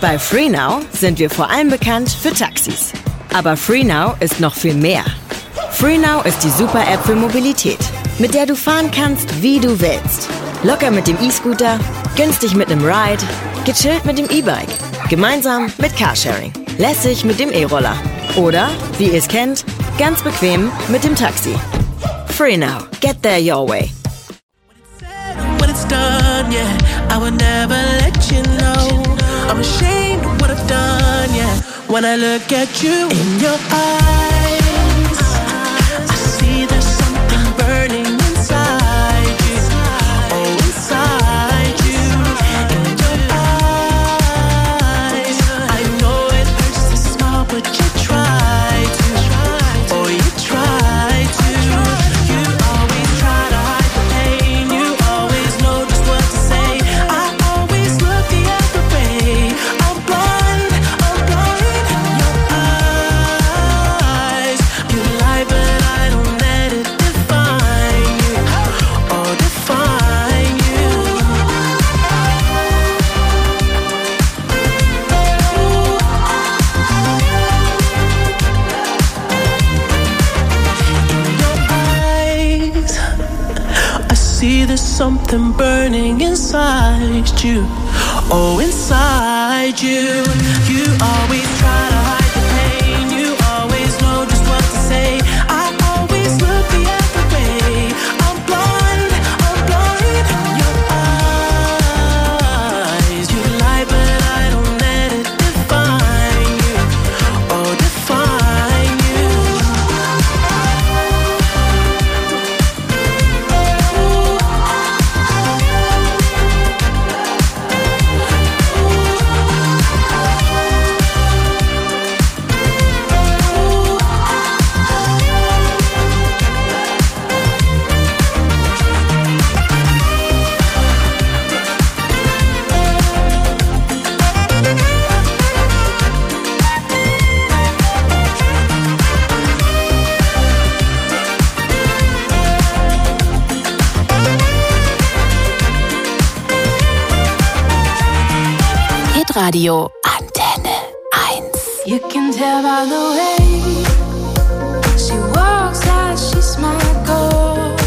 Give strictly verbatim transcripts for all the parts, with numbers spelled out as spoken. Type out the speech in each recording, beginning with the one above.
Bei FreeNow sind wir vor allem bekannt für Taxis. Aber FreeNow ist noch viel mehr. FreeNow ist die Super-App für Mobilität, mit der du fahren kannst, wie du willst. Locker mit dem E-Scooter, günstig mit einem Ride, gechillt mit dem E-Bike, gemeinsam mit Carsharing, lässig mit dem E-Roller oder, wie ihr es kennt, ganz bequem mit dem Taxi. FreeNow. Get there your way. When it's done, yeah, I would never let you know. I'm ashamed of what I've done, yeah. When I look at you in your eyes, I see there's something burning inside you. Oh, inside you. In your eyes, I know it hurts to smile, but you try to. Oh, you try to. You always try to hide the pain. You always know just what to say. I always look the other way. I'm blind, I'm blind in your eyes. You lie, but I don't let it define you. Oh, define you. In your eyes, I see there's something burning inside you. Oh, inside you. You always try to hide the pain. You always know just what to say. I always look the other way. I'm blind, I'm blind in your eyes. You lie, but I don't let it define you. Oh, define you. Hitradio Antenne eins. You can tell by the way she walks like she's my girl.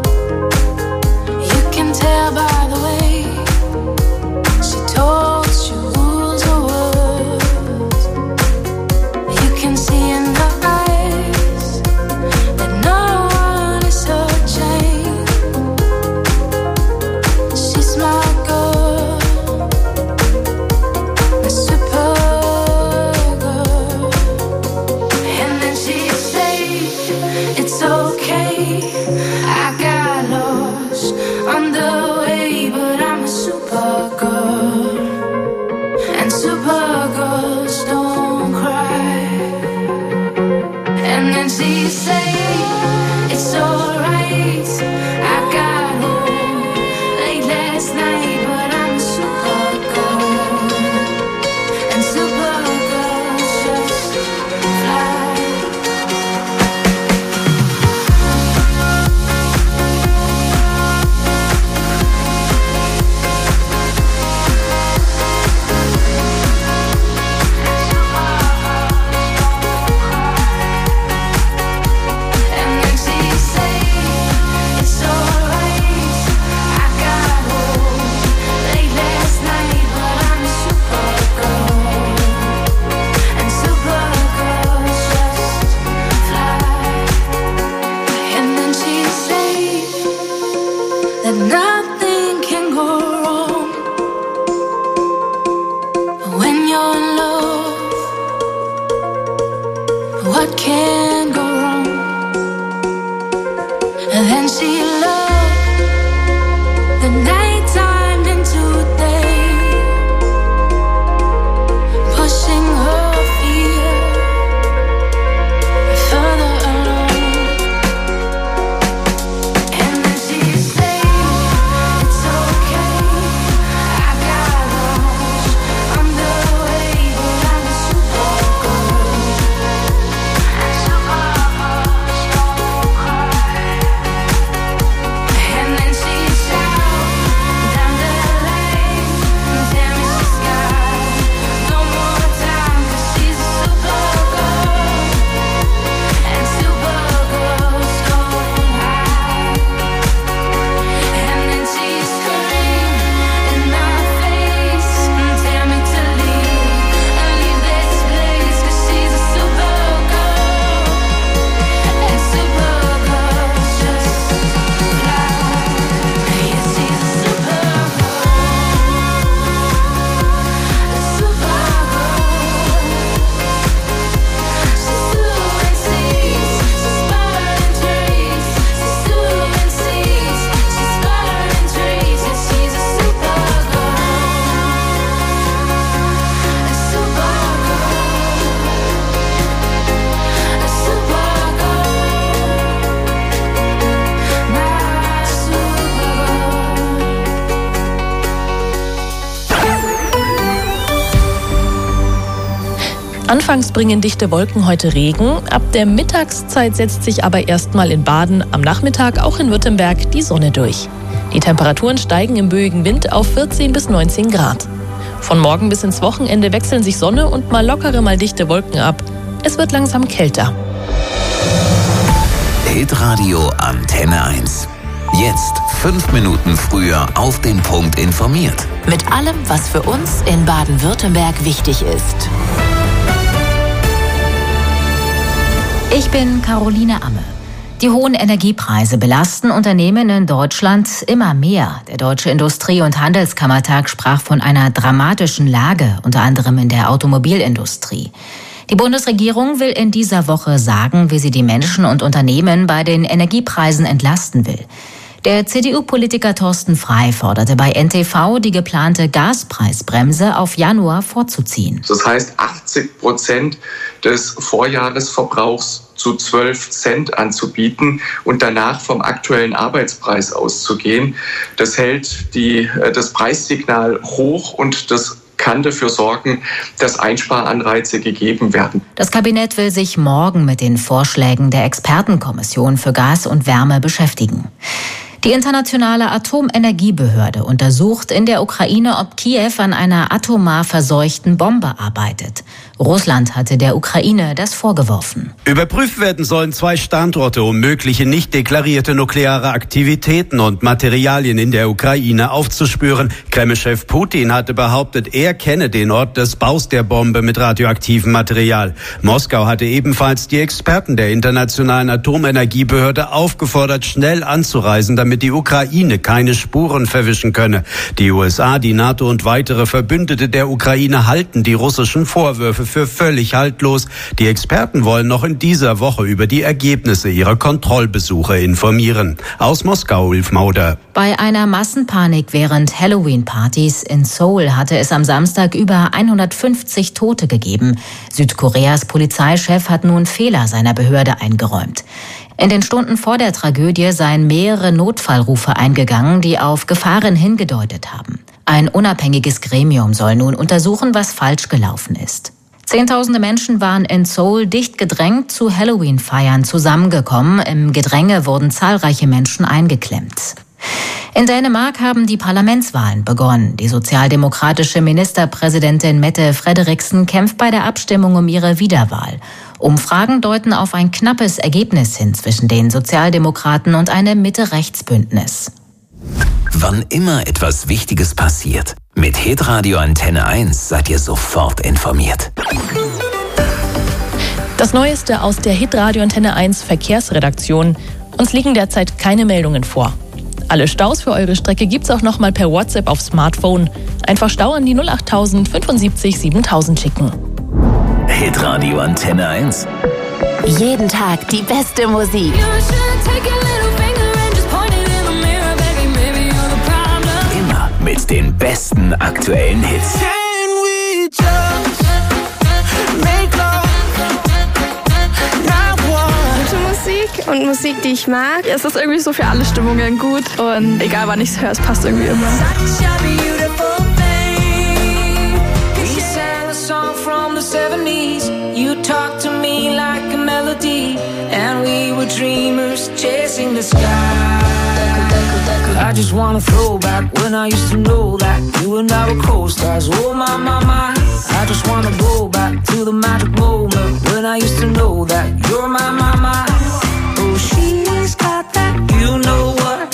You can tell by the way she talks, she rules her words. You can see in her eyes that no one is her chain. She's my girl, my super girl. And then she say it's okay, I got lost on the way, but I'm a super girl, and super girls don't cry. And then she say it's alright, I got home late last night, but I'm a super girl, and super girls just fly. Anfangs bringen dichte Wolken heute Regen. Ab der Mittagszeit setzt sich aber erstmal in Baden, am Nachmittag auch in Württemberg die Sonne durch. Die Temperaturen steigen im böigen Wind auf vierzehn bis neunzehn Grad. Von morgen bis ins Wochenende wechseln sich Sonne und mal lockere, mal dichte Wolken ab. Es wird langsam kälter. Hitradio Antenne eins. Jetzt fünf Minuten früher auf den Punkt informiert. Mit allem, was für uns in Baden-Württemberg wichtig ist. Ich bin Caroline Amme. Die hohen Energiepreise belasten Unternehmen in Deutschland immer mehr. Der Deutsche Industrie- und Handelskammertag sprach von einer dramatischen Lage, unter anderem in der Automobilindustrie. Die Bundesregierung will in dieser Woche sagen, wie sie die Menschen und Unternehmen bei den Energiepreisen entlasten will. Der C D U-Politiker Thorsten Frey forderte bei N T V, die geplante Gaspreisbremse auf Januar vorzuziehen. Das heißt, achtzig Prozent des Vorjahresverbrauchs zu zwölf Cent anzubieten und danach vom aktuellen Arbeitspreis auszugehen. Das hält die, das Preissignal hoch und das kann dafür sorgen, dass Einsparanreize gegeben werden. Das Kabinett will sich morgen mit den Vorschlägen der Expertenkommission für Gas und Wärme beschäftigen. Die internationale Atomenergiebehörde untersucht in der Ukraine, ob Kiew an einer atomar verseuchten Bombe arbeitet. Russland hatte der Ukraine das vorgeworfen. Überprüft werden sollen zwei Standorte, um mögliche nicht deklarierte nukleare Aktivitäten und Materialien in der Ukraine aufzuspüren. Kreml-Chef Putin hatte behauptet, er kenne den Ort des Baus der Bombe mit radioaktivem Material. Moskau hatte ebenfalls die Experten der Internationalen Atomenergiebehörde aufgefordert, schnell anzureisen, damit die Ukraine keine Spuren verwischen könne. Die U S A, die NATO und weitere Verbündete der Ukraine halten die russischen Vorwürfe für völlig haltlos. Die Experten wollen noch in dieser Woche über die Ergebnisse ihrer Kontrollbesuche informieren. Aus Moskau, Ulf Mauder. Bei einer Massenpanik während Halloween-Partys in Seoul hatte es am Samstag über hundertfünfzig Tote gegeben. Südkoreas Polizeichef hat nun Fehler seiner Behörde eingeräumt. In den Stunden vor der Tragödie seien mehrere Notfallrufe eingegangen, die auf Gefahren hingedeutet haben. Ein unabhängiges Gremium soll nun untersuchen, was falsch gelaufen ist. Zehntausende Menschen waren in Seoul dicht gedrängt zu Halloween-Feiern zusammengekommen. Im Gedränge wurden zahlreiche Menschen eingeklemmt. In Dänemark haben die Parlamentswahlen begonnen. Die sozialdemokratische Ministerpräsidentin Mette Frederiksen kämpft bei der Abstimmung um ihre Wiederwahl. Umfragen deuten auf ein knappes Ergebnis hin zwischen den Sozialdemokraten und einem Mitte-Rechts-Bündnis. Wann immer etwas Wichtiges passiert, mit Hitradio Antenne eins seid ihr sofort informiert. Das Neueste aus der Hitradio Antenne eins Verkehrsredaktion. Uns liegen derzeit keine Meldungen vor. Alle Staus für eure Strecke gibt's auch nochmal per WhatsApp auf Smartphone. Einfach Stau an die null acht null null fünfundsiebzig siebentausend schicken. Hitradio Antenne eins. Jeden Tag die beste Musik. Immer mit den besten aktuellen Hits. Musik und Musik, die ich mag. Es ist irgendwie so für alle Stimmungen gut und egal wann ich es höre, es passt irgendwie immer. I just wanna throw back when I used to know that you and I were co-stars. Oh my, my, my. I just wanna go back to the magic moment when I used to know that you're my, my, my.